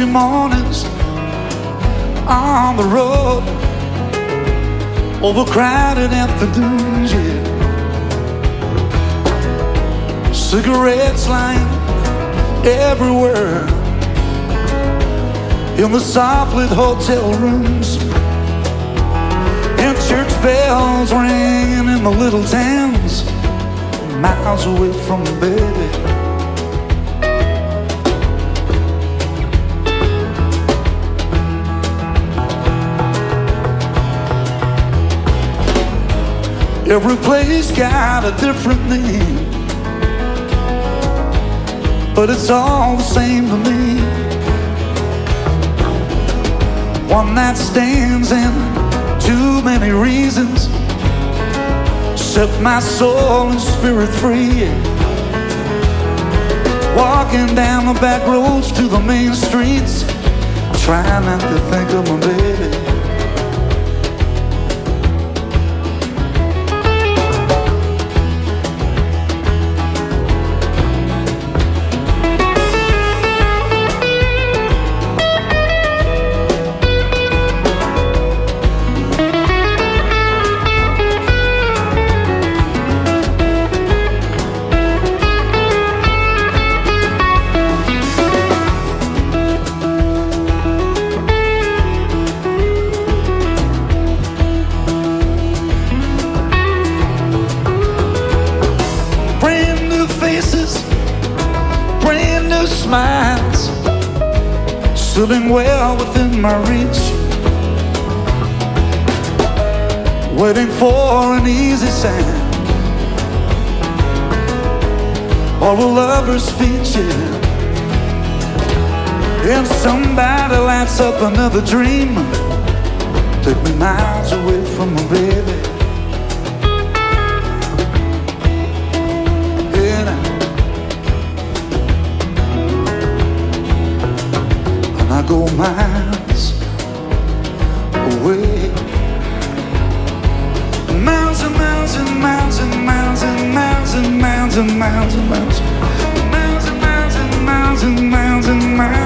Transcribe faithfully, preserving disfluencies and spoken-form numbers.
mornings on the road, overcrowded afternoons, yeah. Cigarettes lying everywhere in the soft lit hotel rooms, and church bells ringing in the little towns miles away from the baby. Every place got a different name, but it's all the same to me. One night stands and too many reasons set my soul and spirit free. Walking down the back roads to the main streets, trying not to think of my baby. Smiles sitting well within my reach, waiting for an easy sign or a lover's speech, yeah. And somebody lights up another dream, take me miles away from my baby. I go miles away, miles and miles and miles and miles and miles and miles and miles and miles, miles and miles and miles and miles and miles.